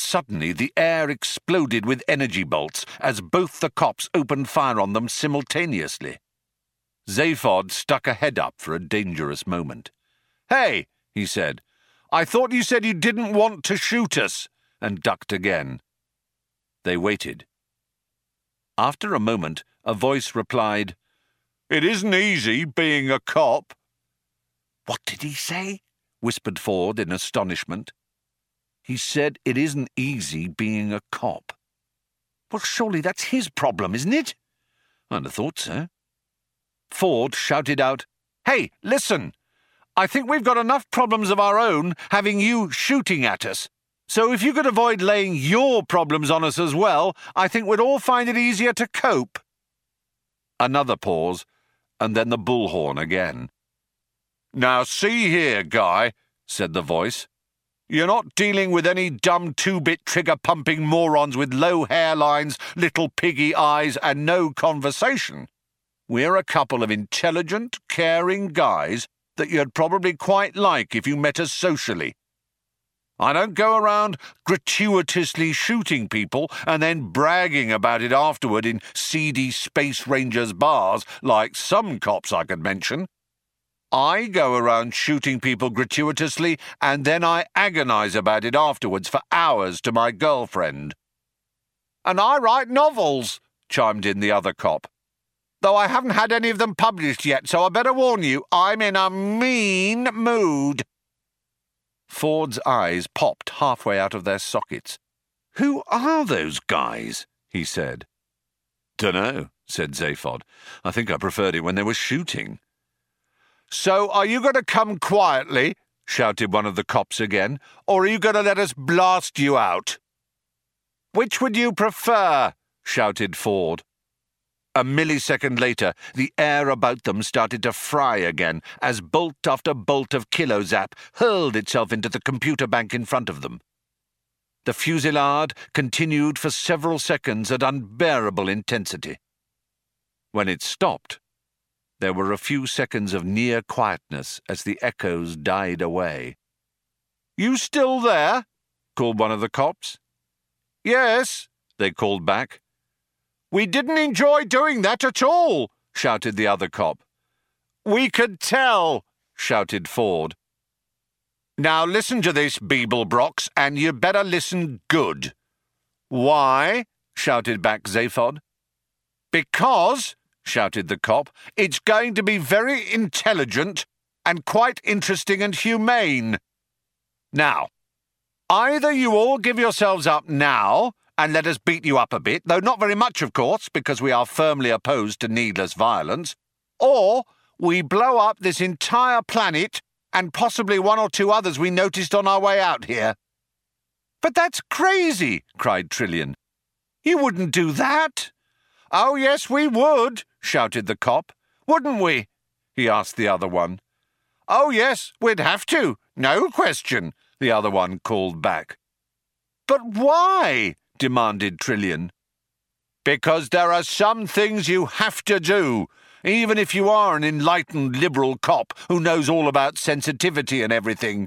Suddenly, the air exploded with energy bolts as both the cops opened fire on them simultaneously. Zaphod stuck a head up for a dangerous moment. "Hey," he said, "I thought you said you didn't want to shoot us," and ducked again. They waited. After a moment, a voice replied, "It isn't easy being a cop." "What did he say?" whispered Ford in astonishment. "He said it isn't easy being a cop." "Well, surely that's his problem, isn't it?" "I'd have thought so." Ford shouted out, "Hey, listen! I think we've got enough problems of our own having you shooting at us. So if you could avoid laying your problems on us as well, I think we'd all find it easier to cope." Another pause, and then the bullhorn again. "Now see here, Guy," said the voice. "You're not dealing with any dumb two-bit trigger-pumping morons with low hairlines, little piggy eyes, and no conversation. We're a couple of intelligent, caring guys that you'd probably quite like if you met us socially. I don't go around gratuitously shooting people and then bragging about it afterward in seedy Space Rangers bars like some cops I could mention. I go around shooting people gratuitously and then I agonize about it afterwards for hours to my girlfriend." "And I write novels," chimed in the other cop. "Though I haven't had any of them published yet, so I better warn you, I'm in a mean mood." Ford's eyes popped halfway out of their sockets. "Who are those guys?" he said. "Dunno," said Zaphod. "I think I preferred it when they were shooting." "So are you going to come quietly?" shouted one of the cops again, "or are you going to let us blast you out?" "Which would you prefer?" shouted Ford. A millisecond later, the air about them started to fry again as bolt after bolt of Kilozap hurled itself into the computer bank in front of them. The fusillade continued for several seconds at unbearable intensity. When it stopped, there were a few seconds of near quietness as the echoes died away. "You still there?" called one of the cops. "Yes," they called back. "We didn't enjoy doing that at all," shouted the other cop. "We could tell," shouted Ford. "Now listen to this, Beeblebrox, and you'd better listen good." "Why?" shouted back Zaphod. "Because," shouted the cop, "it's going to be very intelligent and quite interesting and humane. Now, either you all give yourselves up now and let us beat you up a bit, though not very much, of course, because we are firmly opposed to needless violence, or we blow up this entire planet and possibly one or two others we noticed on our way out here." "But that's crazy," cried Trillian. "You wouldn't do that." "Oh, yes, we would," shouted the cop. "Wouldn't we?" he asked the other one. "Oh, yes, we'd have to, no question," the other one called back. "But why?" demanded Trillian. "Because there are some things you have to do, even if you are an enlightened liberal cop who knows all about sensitivity and everything."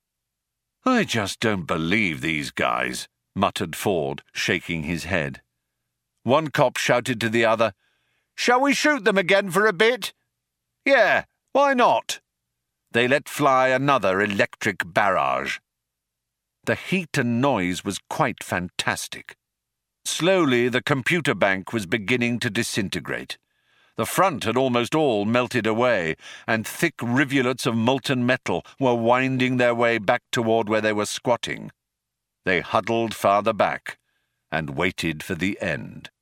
"I just don't believe these guys," muttered Ford, shaking his head. One cop shouted to the other, "Shall we shoot them again for a bit?" "Yeah, why not?" They let fly another electric barrage. The heat and noise was quite fantastic. Slowly, the computer bank was beginning to disintegrate. The front had almost all melted away, and thick rivulets of molten metal were winding their way back toward where they were squatting. They huddled farther back and waited for the end.